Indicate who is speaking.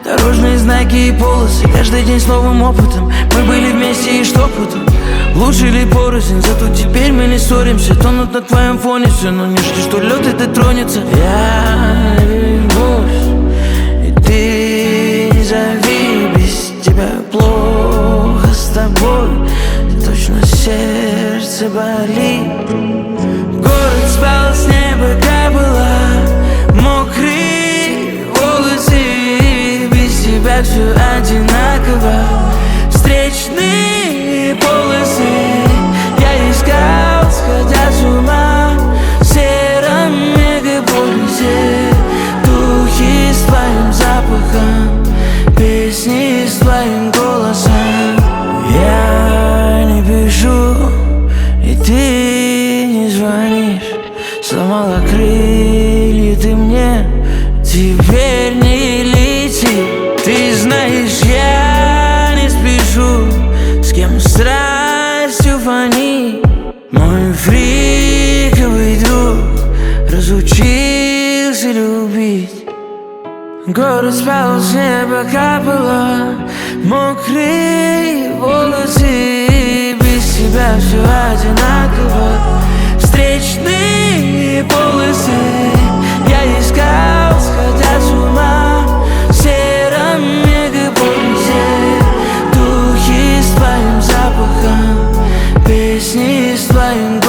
Speaker 1: Дорожные знаки и полосы, каждый день с новым опытом. Мы были вместе и что потом? Лучше ли порознь, зато теперь мы не ссоримся. Тонут на твоем фоне все, но не жди, что лед это тронется. Я вернусь, и ты не зови, без тебя плохо с тобой. Точно сердце болит. Город спал, с неба капало, мокрые волосы. Без тебя все одинаково. Встречные полосы я искал, сходя с ума. В сером мегаполисе духи с твоим запахом, песни с твоим голосом. Я не пишу, и ты не звонишь. Сломала крылья ты мне, теперь не лети. Ты знаешь, я не спешу, с кем страстью фонит. Мой фриковый друг разучился любить. Город спал, с неба капало, мокрые волосы. Без тебя все одинаково. Встречные полосы я искал, сходя с ума. В сером мегаполисе духи с твоим запахом, песни с твоим